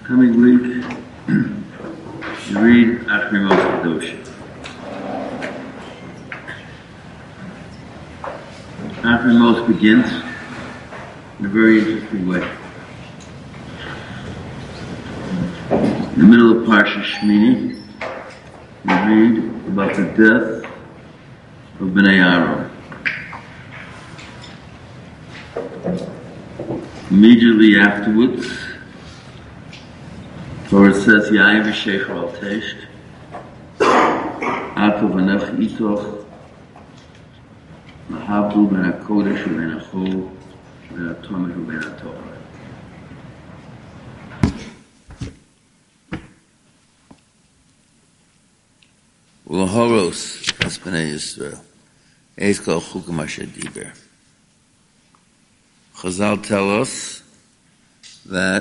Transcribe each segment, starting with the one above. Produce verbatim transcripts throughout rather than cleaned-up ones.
Coming week, you read Achrimos Kedoshim. Achrimos begins in a very interesting way. In the middle of Parsha Shmini, you read about the death of Bnei Aaron. Immediately afterwards, or it says, Yain v'shecher al tesht, Ato v'nech itoch, Mahabdu ben HaKodesh u'ben HaChol, ben HaTomer u'ben HaTorah. U'lahoros es b'nei Yisrael, eis kol chukim asher diber. Chazal tell us that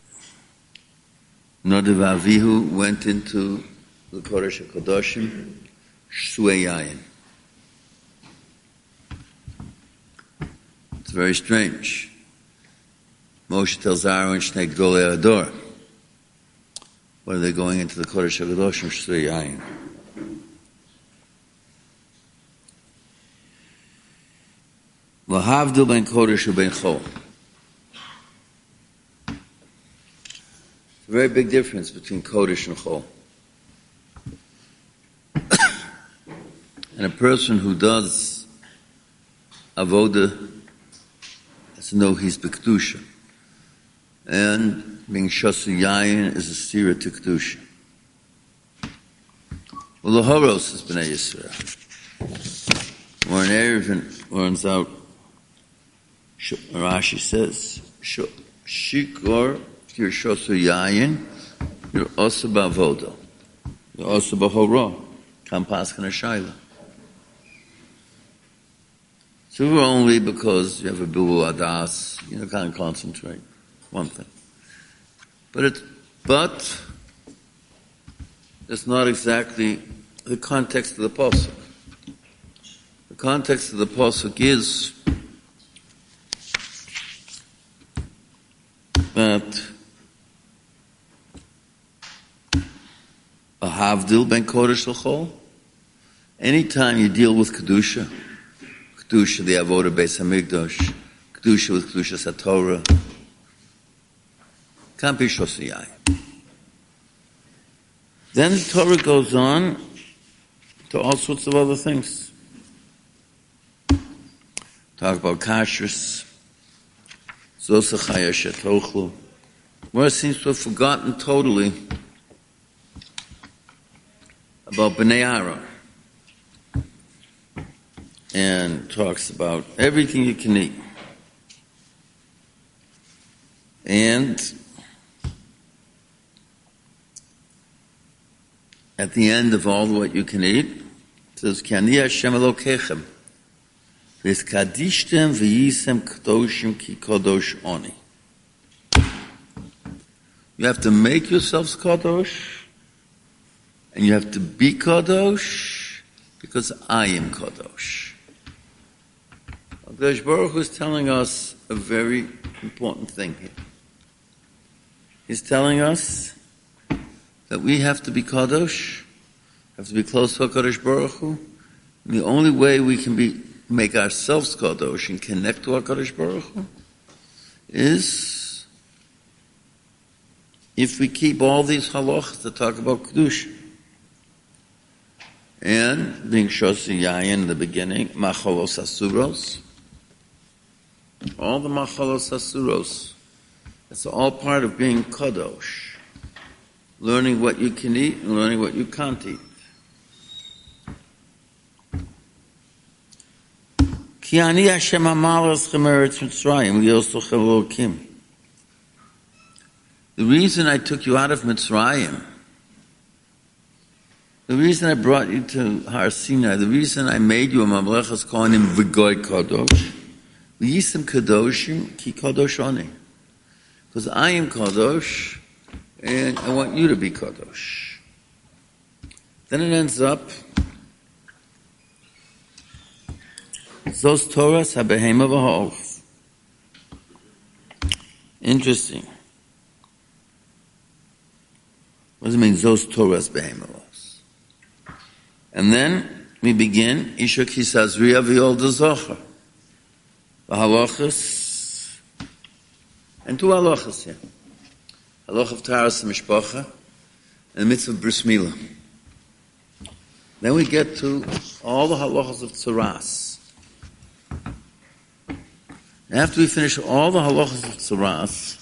Nadav Avihu went into the Kodesh HaKadoshim, Shsuei Yayin. It's very strange. Moshe tells Aaron, Shnei Gdolei Ador. What are they going into the Kodesh HaKadoshim, Shsuei Yayin? Lahavdil ben Kodesh u'ben Chol. A very big difference between Kodesh and Chol. And a person who does Avodah has to know he's B'Kedusha. And being Shosu Yayin is a stira to Kedusha. Well, the Horos is B'nai Yisrael. Or an Erev learns out, Rashi says, Shikor, if you're Shosu Yayin, you're also b'avoda. You're also b'hora. Kam paskan ha'shayla. So only because you have a bilu adas, you know, can't concentrate. One thing. But it, but it's not exactly the context of the pasuk. The context of the pasuk is that a havdil ben kodesh l'chol. Anytime you deal with kedusha, kedusha the avodah beis hamikdash, kedusha with kedusha satorah, can't be shosu yayin. Then the Torah goes on to all sorts of other things. Talk about kashrus, zosachaya shetochlu. Where it seems to have forgotten totally about Bnei Aaron, and talks about everything you can eat. And at the end of all what you can eat, it says, Ki ani Hashem Elokechem, v'eskadishtem v'yisem kadoshim ki kadosh oni. You have to make yourselves kadosh, and you have to be kadosh, because I am kadosh. Kadosh Baruch Hu is telling us a very important thing here. He's telling us that we have to be kadosh, have to be close to HaKadosh Baruch Hu. And the only way we can be make ourselves kadosh and connect to HaKadosh Baruch Hu is if we keep all these halachas that talk about kedusha. And being shosu yayin in the beginning, machalos asuros, all the machalos asuros, it's all part of being kadosh, learning what you can eat and learning what you can't eat. Ki ani Hashem amar eschem eretz Mitzrayim li'osochem Elokim. The reason I took you out of Mitzrayim, the reason I brought you to Har Sinai, the reason I made you a Mamlechas Kohanim v'goy kadosh, v'yisem kadoshim ki kadosh oni. Because I am kadosh, and I want you to be kadosh. Then it ends up, Zos Torahs ha-behema v'ha'of. Interesting. What does it mean? Zos Torahs behemolos. And then we begin, Isha Kisazriya V'yolda Zocher. The halachas, and two halachas here. Halach of Taras Mishpacha, and the mitzvah of Bris Milah. Then we get to all the halachas of Tzaras. After we finish all the halachas of Tzaras,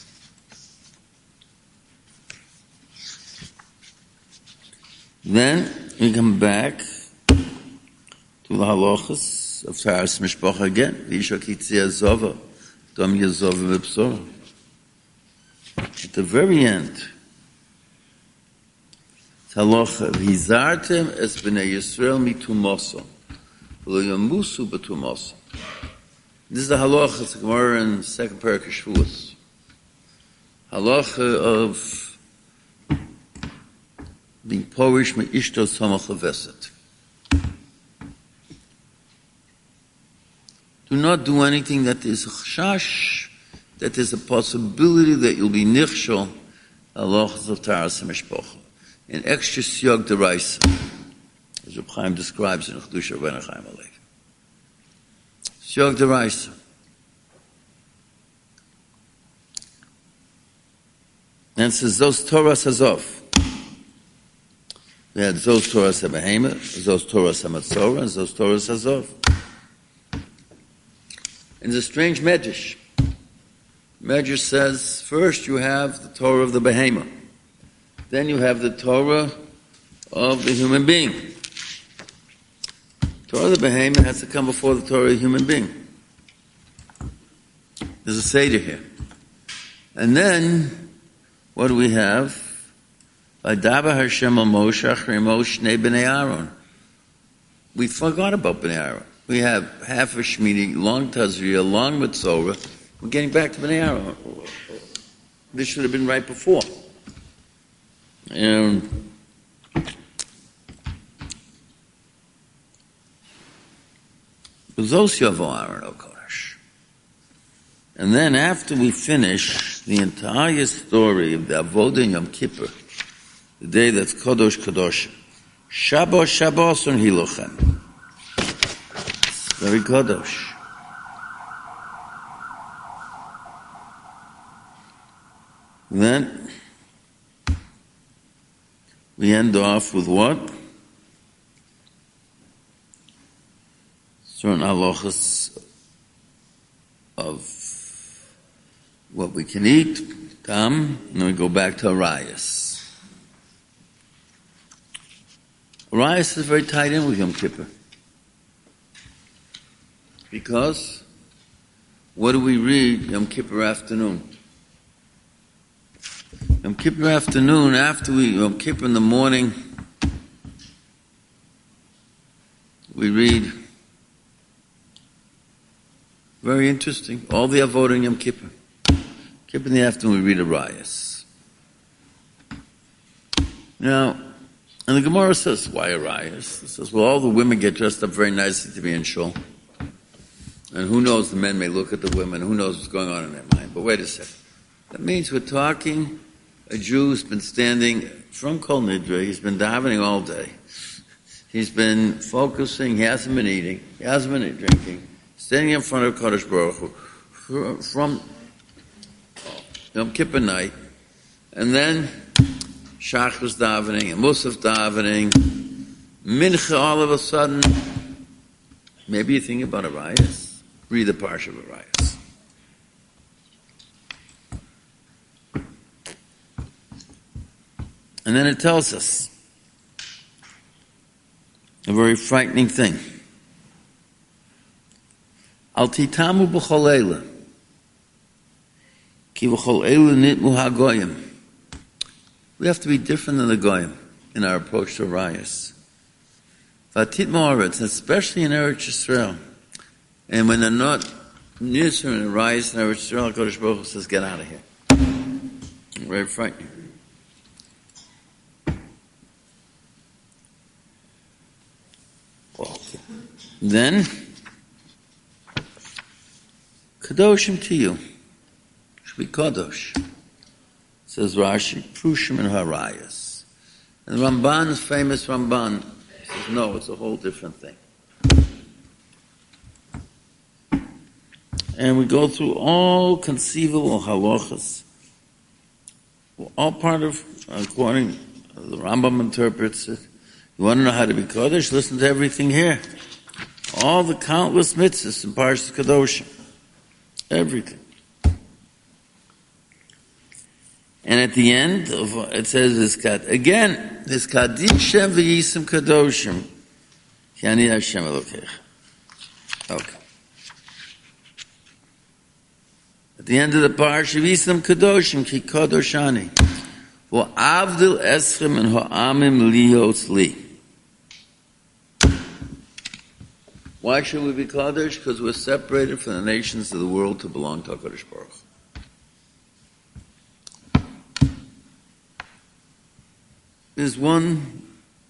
then we come back to the halachas of Taras Mishpacha again. V'isha kitzia zova, dom yezova v'bsora. At the very end, halacha v'hizartem es b'nei Yisrael mitumoso, v'lo yamusu b'tumoso. This is the halacha, it's the Gemara in the second parak of Shavuos. Halacha of being porish me'ishto samach leveset. Do not do anything that is a chashash, that there's a possibility that you'll be nichshol, halachas of Taras Mishpacha. An extra siyog deraisa, as Reb Chaim describes in Chedusha Rabbeinu Chaim Alev. Siyog deraisa. And it says, Zos Toras Hazov. We had Zos Toras HaBehema, Zos Toras HaMatzorah, and Zos Toras Hazov. And it's a strange medrash. Medrash says, first you have the Torah of the Behema. Then you have the Torah of the human being. Torah of the Behema has to come before the Torah of the human being. There's a Seder here. And then, what do we have? Vaydaber Hashem al Moshe achrei Moshe shnei bnei Aaron. We forgot about bnei Aaron. We have half a Shmini, long Tazria, long Mitzorah. We're getting back to bnei Aaron. This should have been right before. And Zos Yavo Aaron O Kodesh. And then after we finish the entire story of the Avodah Yom Kippur, the day that's Kodosh Kodosh, Shabbos Shabbos on Hilochem. It's very Kodosh. Then we end off with what? Certain halachas of what we can eat, tam, and then we go back to Arayas. Arayas is very tied in with Yom Kippur. Because what do we read Yom Kippur afternoon? Yom Kippur afternoon, after we, Yom Kippur in the morning, we read, very interesting, all the Avodah in Yom Kippur. Kippur in the afternoon, we read Arayas. Now, and the Gemara says, why Arayas? It says, well, all the women get dressed up very nicely to be in shul. And who knows, the men may look at the women, who knows what's going on in their mind. But wait a second. That means we're talking a Jew who's been standing from Kol Nidre, he's been davening all day. He's been focusing, he hasn't been eating, he hasn't been drinking, standing in front of Kodesh Baruch Hu from Yom Kippur night, and then Shachris davening and Musaf davening, Mincha all of a sudden, maybe you think about Arayas, read the Parsha of Arayas. And then it tells us a very frightening thing. Al titamu b'chol eila, ki b'chol eila nitmu hagoyim. We have to be different than the goyim in our approach to Arayas. V'atitmu aretz, especially in Eretz Yisrael. And when they're not Nizar and Arayas in Eretz Yisrael, Kodesh Baruch Hu says, get out of here. Very frightening. Then, Kadoshim to you. Should be Kadosh. Says Rashi, Prushim and Harayas. And Ramban's famous Ramban says, no, it's a whole different thing. And we go through all conceivable halachas. All part of, according to the Rambam interprets it. You want to know how to be Kodesh? Listen to everything here. All the countless mitzvahs in Parshas Kedoshim. Everything. And at the end of it says this kat again, this kadishem v'yisim kadoshim. Ki ani Hashem Elokecha. Okay. At the end of the parsha, v'yisim kadoshim ki kadoshani. V'avdil eschem and ha'amim liyos li. Why should we be kadosh? Because we're separated from the nations of the world to belong to HaKadosh Baruch Hu. There's one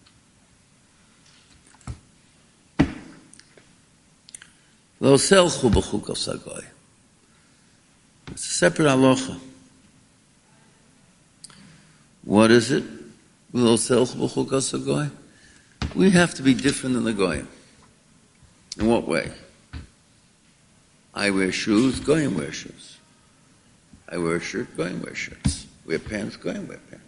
Lo selchu b'chukos hagoy. It's a separate halacha. What is it? Lo selchu b'chukos hagoy. We have to be different than the goyim. In what way? I wear shoes, goyim wear shoes. I wear a shirt, goyim wear shirts. Wear pants, goyim wear pants.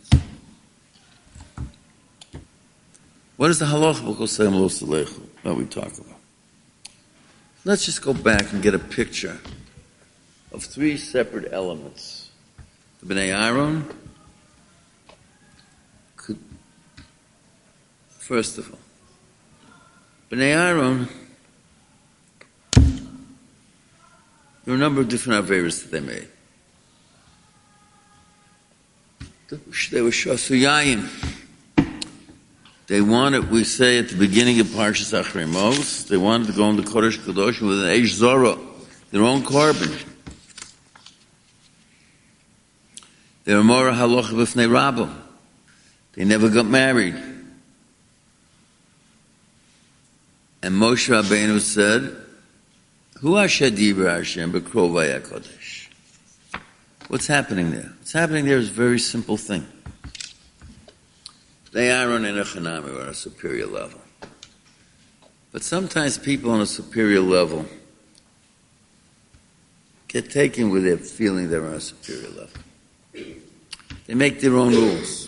What is the halacha b'kosayim lo selechu that we talk about? Let's just go back and get a picture of three separate elements. The Bnei Aaron could, first of all, Bnei Aaron, there were a number of different averos that they made. They were shasuyayim. They wanted, we say at the beginning of Parshas Achrei Mos, they wanted to go into Kodesh Kadoshim with an Eish Zorah, their own carbon. They were more halacha b'fnei Rabbo. They never got married. And Moshe Rabbeinu said, Hu asher dibra Hashem b'krovei HaKodesh. What's happening there? What's happening there is a very simple thing. They are on an Echanami or on a superior level. But sometimes people on a superior level get taken with their feeling they're on a superior level. They make their own rules.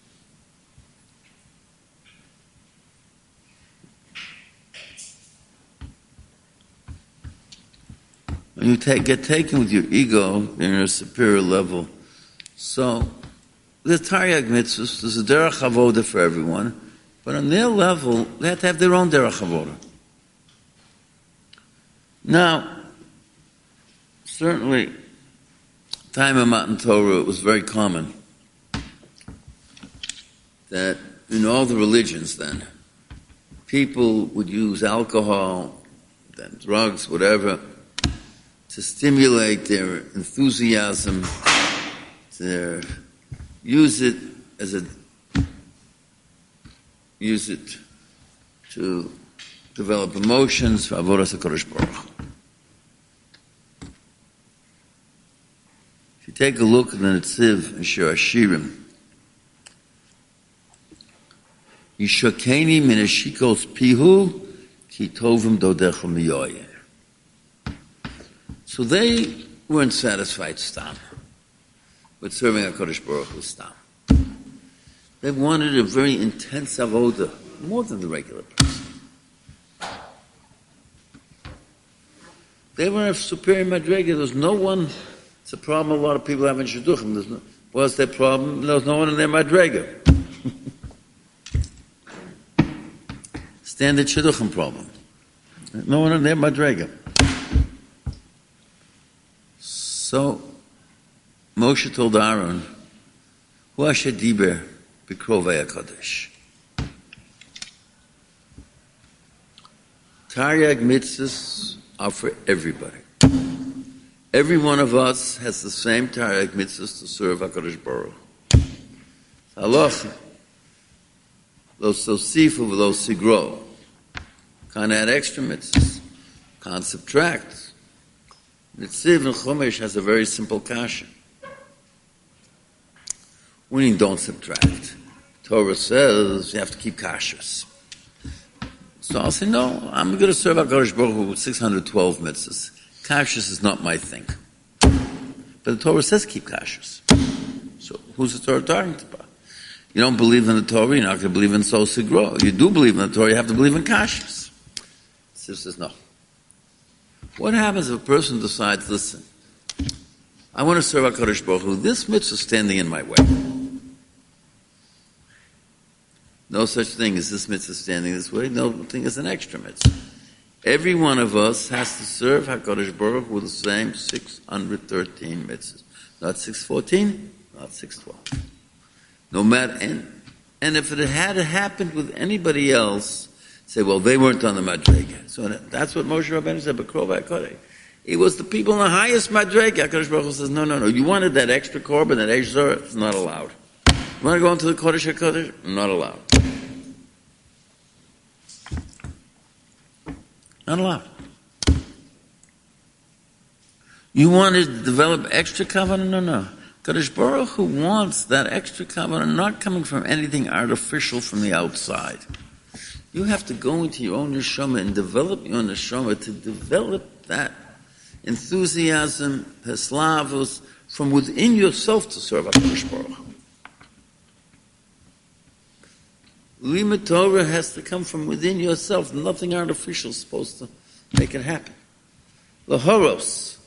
When you take, get taken with your ego, you're on a superior level. So, the Taryag mitzvahs, there's a derech avoda for everyone, but on their level, they have to have their own derech avoda. Now, certainly, time of Matan Torah, it was very common that in all the religions then, people would use alcohol, then drugs, whatever, to stimulate their enthusiasm, their use it as a, use it to develop emotions for Avodas HaKadosh Baruch Hu. If you take a look at the Netziv and Shir Hashirim, Yishakeni min hashikos pihu ki tovim dodecha miyoyer. So they weren't satisfied stam with serving HaKadosh Baruch Hu stam. They wanted a very intense avoda, more than the regular person. They were a superior madrega. There was no one. It's a problem a lot of people have in shidduchim. There's no, what's their problem? There was no one in their madrega. Standard shidduchim problem. No one in their madrega. So Moshe told Aaron, Hu asher diber b'krovei HaKodesh. Taryag mitzvahs are for everybody. Every one of us has the same Taryag mitzvahs to serve HaKadosh Baruch Hu. Halacha, lo sosifu v'lo sigro. Can't add extra mitzvahs. Can't subtract. Netziv and Chumash has a very simple kasha. We mean don't subtract. Torah says you have to keep kashrus. So I'll say, no, I'm going to serve HaKadosh Baruch Hu with six hundred twelve mitzvahs. Kashrus is not my thing. But the Torah says keep kashrus. So who's the Torah talking about? You don't believe in the Torah, you're not going to believe in Sol Sigro. You do believe in the Torah, you have to believe in kashrus. So he says, no. What happens if a person decides, listen, I want to serve HaKadosh Baruch Hu, this mitzvah is standing in my way. No such thing as this mitzvah standing this way. No thing as an extra mitzvah. Every one of us has to serve HaKadosh Baruch Hu with the same six hundred thirteen mitzvahs. Not six fourteen, not six twelve. No matter, and, and if it had happened with anybody else, say, well, they weren't on the Madrega. So that's what Moshe Rabbeinu said, B'krov HaKodei. It was the people in the highest Madrega. HaKadosh Baruch Hu says, no, no, no. You wanted that extra korban, that Eish Zorah, it's not allowed. You want to go into the Kodesh HaKodesh? Not allowed. Not allowed. You want to develop extra kavanah? No, no. Kadosh Baruch Hu wants that extra kavanah not coming from anything artificial from the outside. You have to go into your own neshama and develop your own neshama to develop that enthusiasm, peslavus, from within yourself to serve HaKadosh Baruch Hu. Limud Torah has to come from within yourself. Nothing artificial is supposed to make it happen. Lahoros.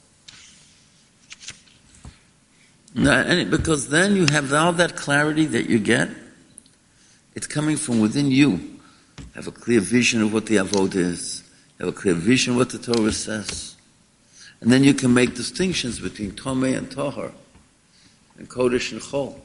Because then you have all that clarity that you get. It's coming from within you. Have a clear vision of what the Avodah is. Have a clear vision of what the Torah says. And then you can make distinctions between Tomei and Tahar, and Kodesh and Chol.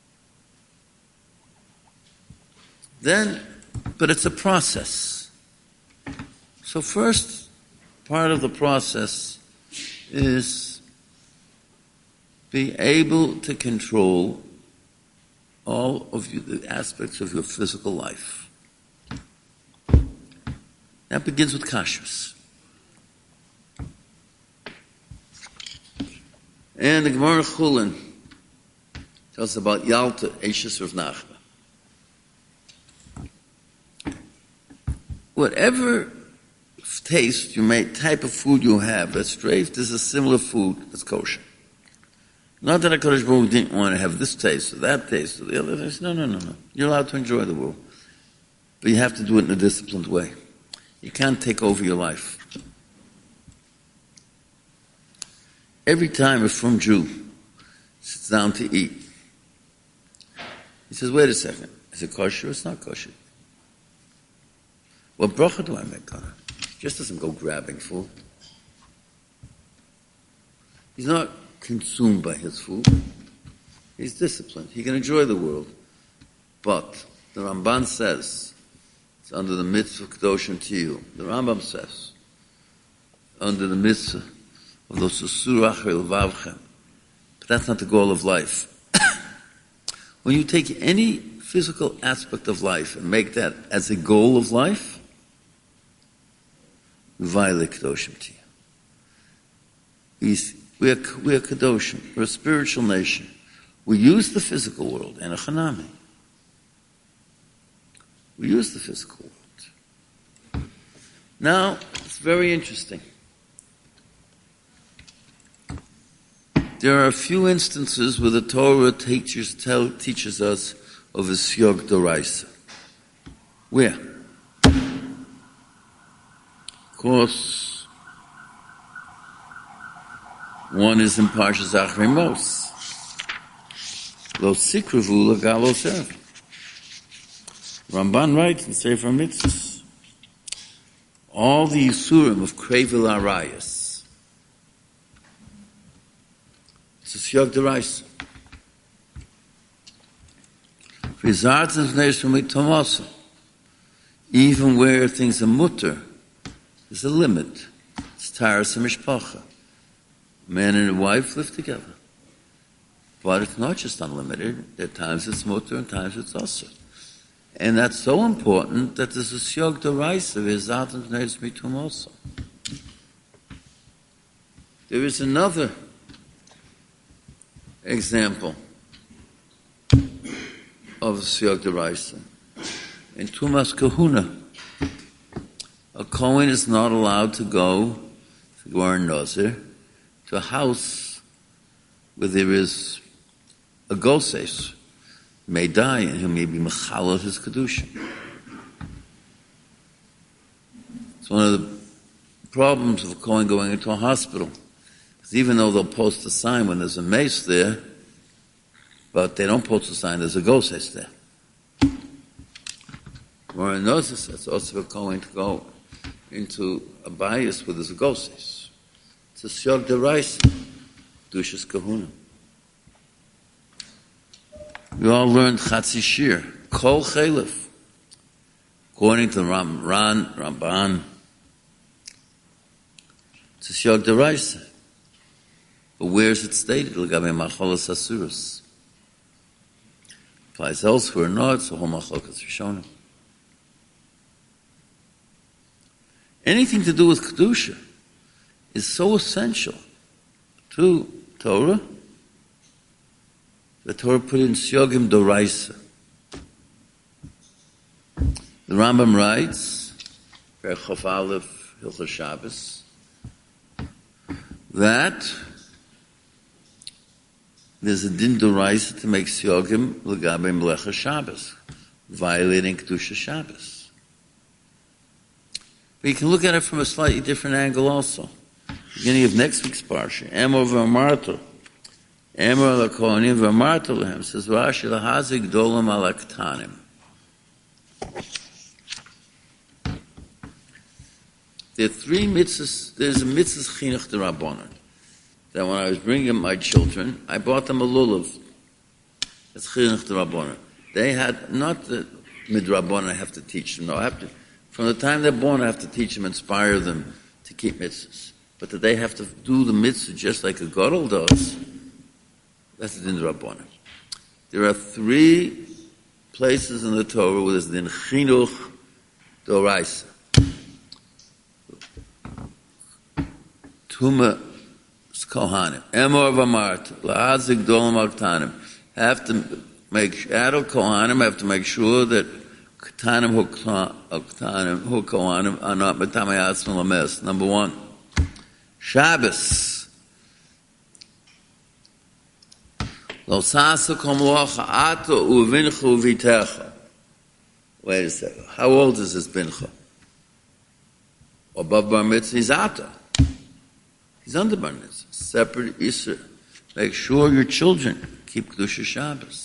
Then, but it's a process. So first, part of the process is be able to control all of you, the aspects of your physical life. That begins with kashrus. And the Gemara Chulin tells us about Yalta, Eishes Rav Nachman. Whatever taste you may, type of food you have, that's strafed is a similar food that's kosher. Not that HaKadosh Baruch Hu didn't want to have this taste or that taste or the other taste. No, no, no, no. You're allowed to enjoy the world. But you have to do it in a disciplined way. You can't take over your life. Every time a frum Jew sits down to eat, he says, wait a second. Is it kosher or it's not kosher? What bracha do I make on it? He just doesn't go grabbing food. He's not consumed by his food. He's disciplined. He can enjoy the world. But the Ramban says, it's under the mitzvah Kedoshim Tiyu. The Rambam says, under the mitzvah of those Surach Vavchem. But that's not the goal of life. When you take any physical aspect of life and make that as a goal of life, you violate Kedoshim Tiyu. We are, we are Kedoshim. We're a spiritual nation. We use the physical world, and a Chanami. We use the physical world. Now, it's very interesting. There are a few instances where the Torah teaches, tell, teaches us of a Siyog Doraisa. Where? Of course, one is in Parshas Achrei Mos. Lo sikrevu l'galo serv. Ramban writes in Sefer Mitzvos, all the Yisurim of Krevel Arayas. It's a Siyog Doraisa. Even where things are mutter, there's a limit. It's Taras and Mishpacha. Man and a wife live together. But it's not just unlimited. At times it's mutter and times it's asur. And that's so important that there's a Siyog Doraisa v'ezat and Neis Mitum also. There is another example of Siyog Deraisa. In Tumas Kahuna, a Kohen is not allowed to go to Gemara Nazir to a house where there is a goses, may die, and he may be mechalot his kedusha. It's one of the problems of a Kohen going into a hospital. Because even though they'll post a sign when there's a mace there, but they don't post a sign there's a goses there. Gemara Nazir says also a Kohen to go into a bias where there's a goses. It's a Siyog Deraisa, Dushas Kahuna. We all learned Chatzi Shir, Kol Chelef. According to Ram, Ran, Ramban, it's a Siyog Deraisa. But where is it stated? L'gabe Macholos Asuros. Applies elsewhere, no, it's a whole Macholos Rishonim. Anything to do with Kedusha is so essential to Torah. The Torah put in Siyogim Doraisa. The Rambam writes, Chof Aleph, Hilchos Shabbos, that there's a din Doraisa to make Siyogim L'gabe Melecha Shabbos, violating Kedusha Shabbos. But you can look at it from a slightly different angle also. Beginning of next week's parsha, Emor v'amarto, Emor l'kohanim v'amarto lehem, says Rashi l'hazik dolam al aktanim. There are three mitzvahs. There's a mitzvah chinuch d'rabbanan. That when I was bringing my children, I bought them a lulav. That's chinuch d'rabbanan. They had not the midrabbanan I have to teach them. No, I have to. From the time they're born, I have to teach them, inspire them to keep mitzvahs. But that they have to do the mitzvah just like a gadol does, that's the din d'rabbanan. There are three places in the Torah where there's din chinuch d'oraisa. Tuma kohanim, emor v'amart, la'azik dolam aktanim. Have to make adult kohanim have to make sure that Ketanim hu Ketanim hu Kohanim are not metamei atzmim lames. Number one, Shabbos. Lo sasa kol melacha ato uvincha uvitecha. Wait a second. How old is this bincha? Above bar mitzvah, he's ato. He's under bar mitzvah. Separate Isra. Make sure your children keep Kedusha Shabbos.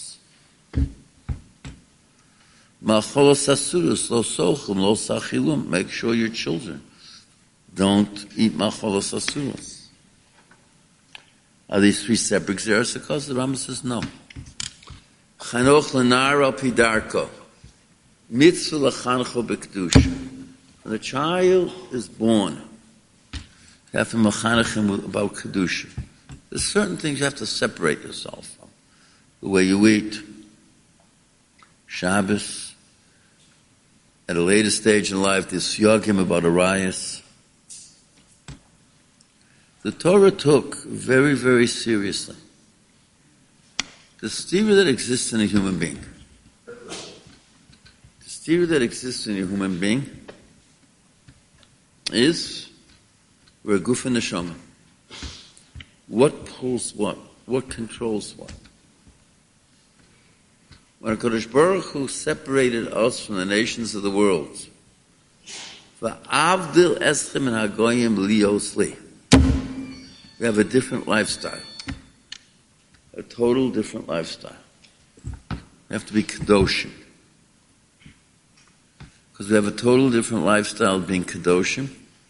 Macholos asuros lo sochum lo sachilum. Make sure your children don't eat macholos asuros. Are these three separate xeros? Because the Rambam says no. Chanoch lenar al pidarko. Mitzvah lachancho b'kedusha. When the child is born, you have to machanech him about kedusha. There's certain things you have to separate yourself from. The way you eat, Shabbos. At a later stage in life, there's siyogim about arayos. The Torah took very, very seriously the stira that exists in a human being. The stira that exists in a human being is we're a guf and neshama. What pulls what? What controls what? When HaKadosh Baruch Hu separated us from the nations of the world, v'avdil eschem and hagoyim lios li. We have a different lifestyle, a total different lifestyle. We have to be kadoshim, because we have a total different lifestyle of being kadoshim.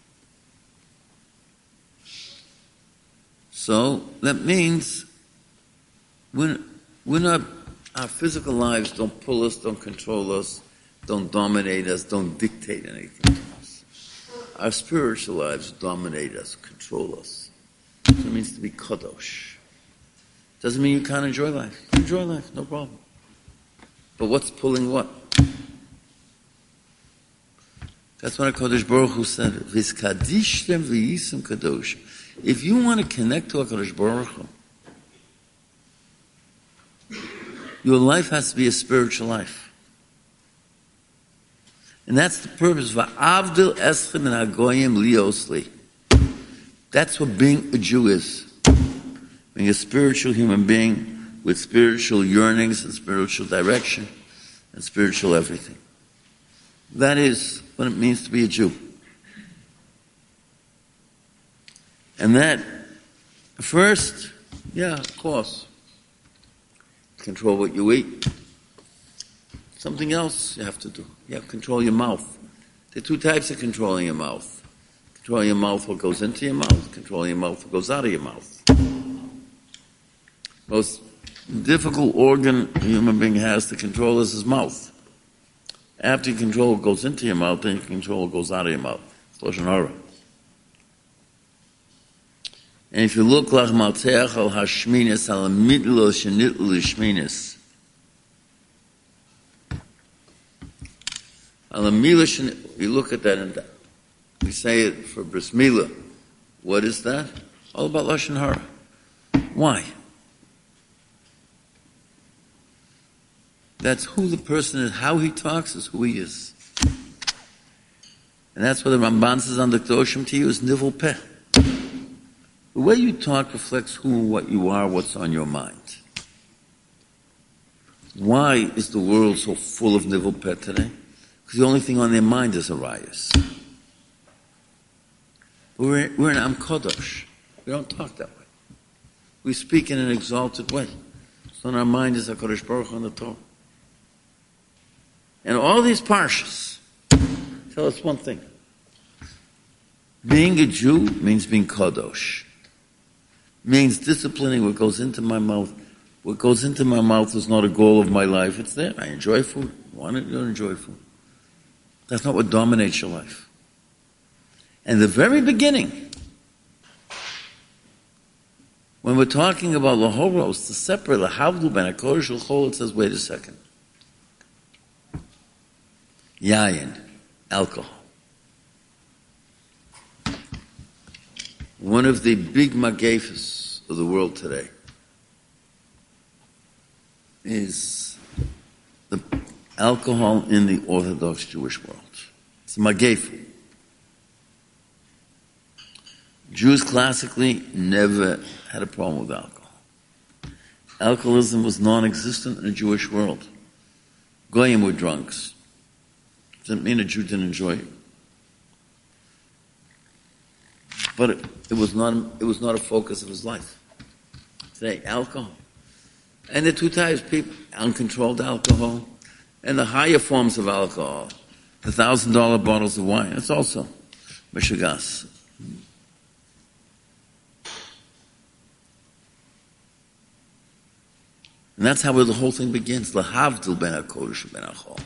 So that means we're, we're not. Our physical lives don't pull us, don't control us, don't dominate us, don't dictate anything to us. Our spiritual lives dominate us, control us. So it means to be kadosh. Doesn't mean you can't enjoy life. Enjoy life, no problem. But what's pulling what? That's what HaKadosh Baruch Hu said. V'skadishtem v'yisem kadosh. If you want to connect to HaKadosh Baruch Hu, Your life has to be a spiritual life. And that's the purpose. Va'avdil eschem min hagoyim liosli. That's what being a Jew is. Being a spiritual human being with spiritual yearnings and spiritual direction and spiritual everything. That is what it means to be a Jew. And that, first, yeah, of course, control what you eat. Something else you have to do. You have to control your mouth. There are two types of controlling your mouth. Controlling your mouth, what goes into your mouth. Controlling your mouth, what goes out of your mouth. Most difficult organ a human being has to control is his mouth. After you control what goes into your mouth, then you control what goes out of your mouth. It's Lashon Hara. And if you look like Malteach al Hashminis, al Midlo Shenitlu Shminis, al Amila Shenitlu, you look at that and we say it for Bris Milah. What is that? All about Lashon Hara. Why? That's who the person is, how he talks is who he is. And that's what the Ramban says on the Kedoshim to you is Nivel Peh. The way you talk reflects who and what you are, what's on your mind. Why is the world so full of Nivel Peh today? Because the only thing on their mind is Arias. We're, we're in Am Kodosh. We don't talk that way. We speak in an exalted way. So in our mind is HaKadosh Baruch Hu and the Torah. And all these parshas tell us one thing. Being a Jew means being Kadosh. Means disciplining what goes into my mouth. What goes into my mouth is not a goal of my life. It's there. I enjoy food. I want to enjoy food. That's not what dominates your life. And the very beginning, when we're talking about Lahoros, to separate Lahavdu ben HaKodesh L'chol, it says, wait a second. Yayin, alcohol. One of the big magefas of the world today is the alcohol in the Orthodox Jewish world. It's a magefa. Jews classically never had a problem with alcohol. Alcoholism was non-existent in the Jewish world. Goyim were drunks. Doesn't mean a Jew didn't enjoy it. But it, it was not it was not a focus of his life. Today, alcohol. And the two types, people, uncontrolled alcohol, and the higher forms of alcohol, the thousand dollar bottles of wine, it's also mishigas. And that's how the whole thing begins. Lahavdil ben HaKodesh ben HaChol.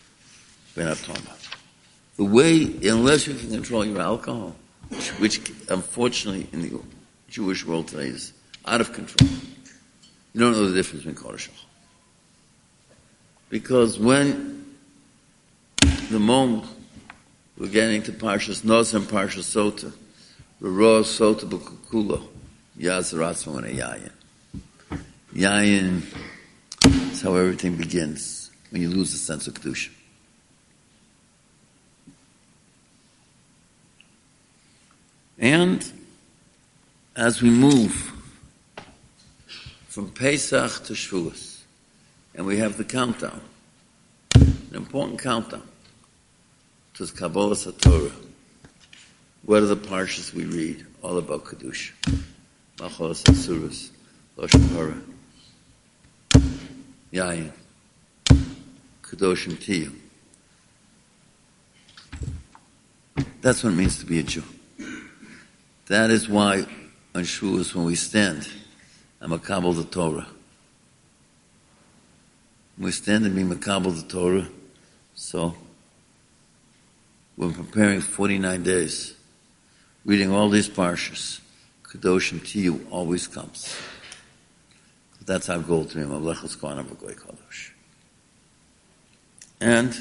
The way, unless you can control your alcohol, which, which unfortunately in the Jewish world today is out of control, you don't know the difference between Kodesh and Chol. Because when the moment we're getting to Parshas Nos and Parshas Sota, R'roh Sota B'Kukulo, Yaz Ratzma and Yayin. Yayin is how everything begins, when you lose the sense of Kedusha. And as we move from Pesach to Shavuos, and we have the countdown, an important countdown to the Kabbalah Satorah. What are the parshas we read? All about Kedusha. Machalas Asuras, Lashon Hara, Yayin, Kedoshim Tiyu. That's what it means to be a Jew. That is why on Shavuos, when we stand, I'm makabel the Torah. When we stand and be makabel the Torah, so we're preparing forty-nine days, reading all these parshas. Kedoshim Tiyu always comes. That's our goal to him. And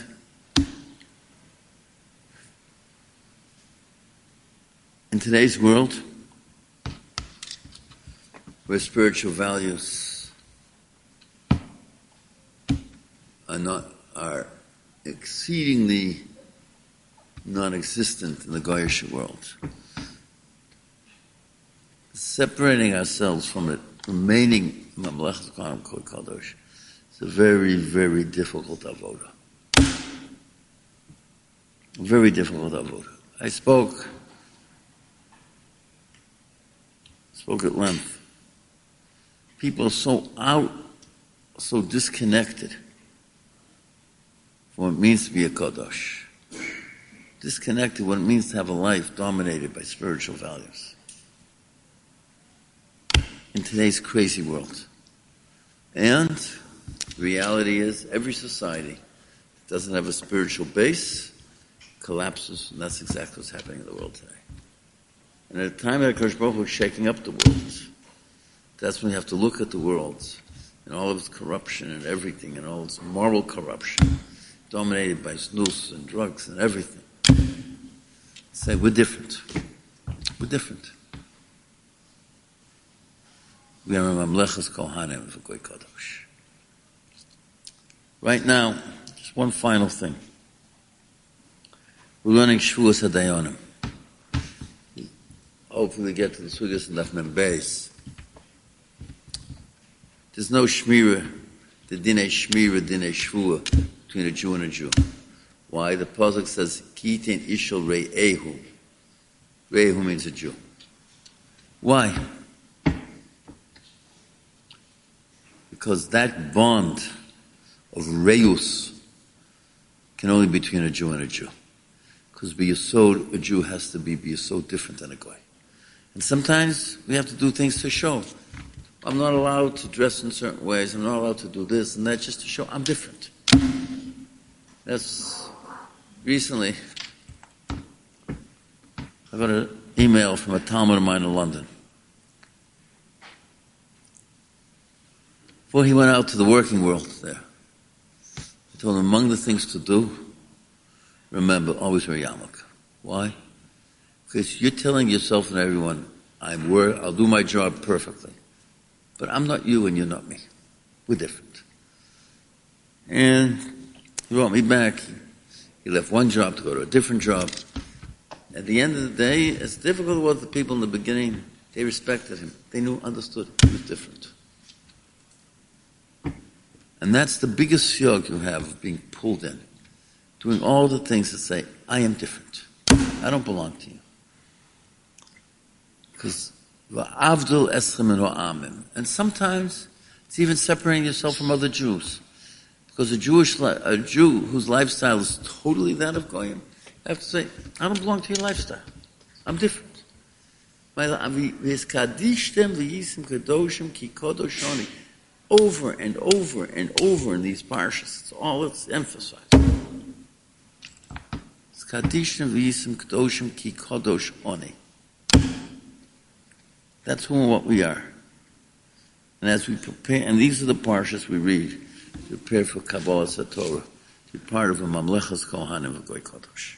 in today's world, where spiritual values are not are exceedingly non-existent in the Goyish world. Separating ourselves from it, remaining Mamlechas Kohanim Kadosh, it's a very, very difficult avoda. Very difficult avoda. I spoke, spoke at length. People are so out, so disconnected from what it means to be a Kadosh. Disconnected what it means to have a life dominated by spiritual values. In today's crazy world. And the reality is every society that doesn't have a spiritual base collapses, and that's exactly what's happening in the world today. And at a time that HaKadosh Baruch Hu is shaking up the world, that's when you have to look at the world and all of its corruption and everything, and all its moral corruption, dominated by snus and drugs and everything. Say, we're different. We're different. We are a Mamlechas Kohanim for Goy Kadosh. Right now, just one final thing. We're learning Shvuas HaDayonim. Hopefully we get to the Sugas and Daf Mem Beis. There's no Shmira, the Dinei Shmira, Dinei Shvua, between a Jew and a Jew. Why? The Pasuk says, Kitin Ishol Re'ehu. Re'ehu means a Jew. Why? Because that bond of Reus can only be between a Jew and a Jew. Because B'Yesod, a Jew has to be B'Yesod different than a Goy. And sometimes we have to do things to show. I'm not allowed to dress in certain ways. I'm not allowed to do this and that just to show I'm different. That's recently, I got an email from a Talmud of mine in London. Before he went out to the working world there, I told him among the things to do, remember, always wear yarmulke. Why? Because you're telling yourself and everyone, I'm wor- I'll do my job perfectly. But I'm not you and you're not me. We're different. And he wrote me back. He left one job to go to a different job. At the end of the day, as difficult as it was the people in the beginning, they respected him. They knew, understood he was different. And that's the biggest yog you have of being pulled in. Doing all the things that say, I am different. I don't belong to you. Because va'avdul eschem and ha'amim. And sometimes it's even separating yourself from other Jews. Because a Jewish, a Jew whose lifestyle is totally that of Goyim, I have to say, I don't belong to your lifestyle. I'm different. Over and over and over in these parshas, it's all it's emphasized. It's kadishim v'yisim kedoshim ki kodosh oni. That's who what we are. And as we prepare, and these are the parshas we read, to prepare for Kabbalah Satorah, to be part of a Mamlechas Kohanim of Goy Kadosh.